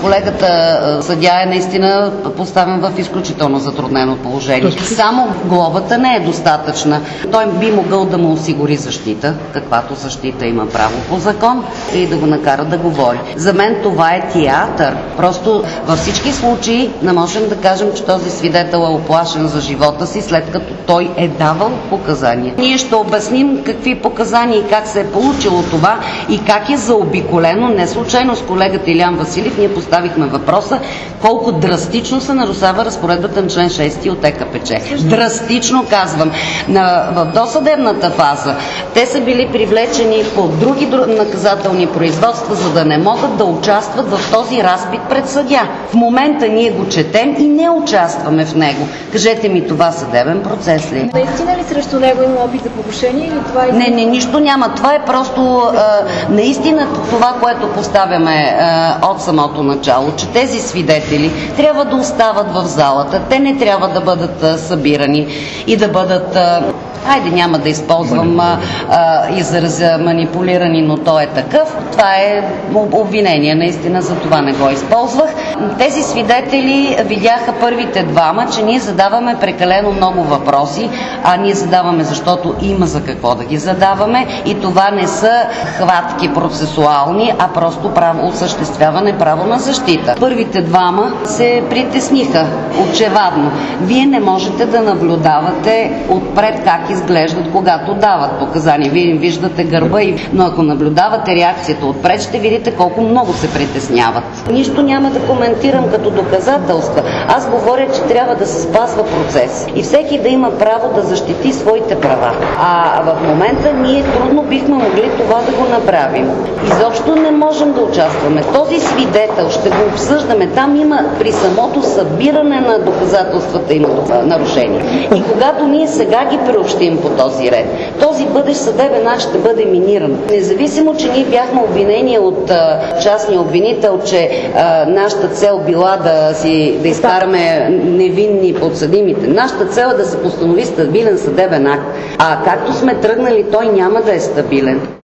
Колегата съдия е наистина поставен в изключително затруднено положение. Само глобата не е достатъчна. Той би могъл да му осигури защита, каквато защита има право по закон, и да го накара да говори. За мен това е театър. Просто във всички случаи не можем да кажем, че този свидетел е оплашен за живота си, след като той е давал показания. Ние ще обясним какви показания и как се е получило това и как е заобиколено. Не случайно с колегата Илян Василев ние поставихме въпроса колко драстично се нарушава разпоредбата на член 6 от ЕКПЧ. Драстично, казвам. В досъдебната фаза те са били привлечени по други наказателни производства, за да не могат да участват в този разпит пред съдия. В момента ние го четем и не участваме в него. Кажете ми, това съдебен процес ли? Наистина ли срещу него има опит за покушение или това е... Не, нищо няма. Това е просто наистина това, което поставяме от самото начало, че тези свидетели трябва да остават в залата. Те не трябва да бъдат събирани и да бъдат... няма да използвам израза манипулирани, но той е такъв. Това е обвинение, наистина за това не го използвах. Тези свидетели видяха първите двама, че ние задаваме прекалено много въпроси, а ние задаваме, защото има за какво да ги задаваме и това не са хватки процесуални, а просто осъществяване право на защита. Първите двама се притесниха очевадно. Вие не можете да наблюдавате отпред как изглеждат, когато дават показания. Вие им виждате гърба, но ако наблюдавате реакцията отпред, ще видите колко много се притесняват. Нищо няма да коментирам като доказателства. Аз говоря, че трябва да се спазва процес и всеки да има право да защити своите права. А в момента ние трудно бихме могли това да го направим. Изобщо не можем да участваме. Този свидетел ще го обсъждаме. Там има при самото събиране на доказателствата има нарушение. И когато ние сега ги приобщим по този ред, този бъдещ съдебен акт ще бъде миниран. Независимо, че ние бяхме обвинени от частния обвинител, че нашата цел била да изкараме невинни подсъдимите. Нашата цел е да се постанови стабилен съдебен акт. А както сме тръгнали, той няма да е стабилен.